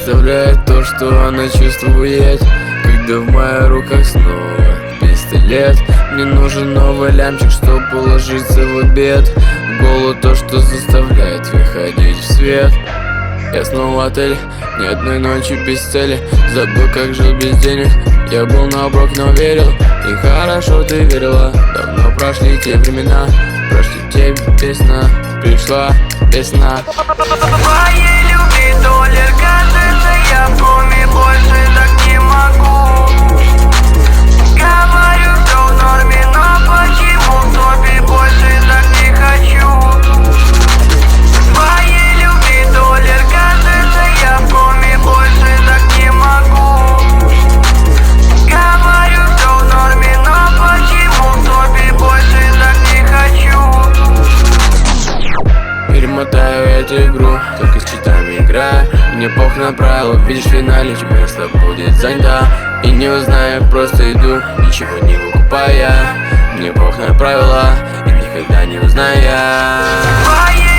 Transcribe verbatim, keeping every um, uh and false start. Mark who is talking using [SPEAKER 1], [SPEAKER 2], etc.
[SPEAKER 1] заставляет то, что она чувствует, когда в моих руках снова пистолет. Мне нужен новый лямчик, чтоб уложиться в обед. В голову то, что заставляет выходить в свет. Я снова отель, ни одной ночи без цели. Забыл, как жил без денег. Я был наоборот, но верил. И хорошо ты верила. Давно прошли те времена, прошли те песня. Пришла весна.
[SPEAKER 2] Твоей любви доллар, кажется, я в коме, больше так не могу. Говорю, все в норме, но почему в топе больше так не хочу? Твоей любви доллар, кажется, я в коме, больше так не могу. Говорю, все в норме, но почему в топе больше так не хочу?
[SPEAKER 1] Перемотаю эту игру, только с читами играю. Мне пох на правила, видишь, в финале место будет занято. И не узнаю, просто иду, ничего не выкупая. Мне пох на правила, и никогда не узнаю.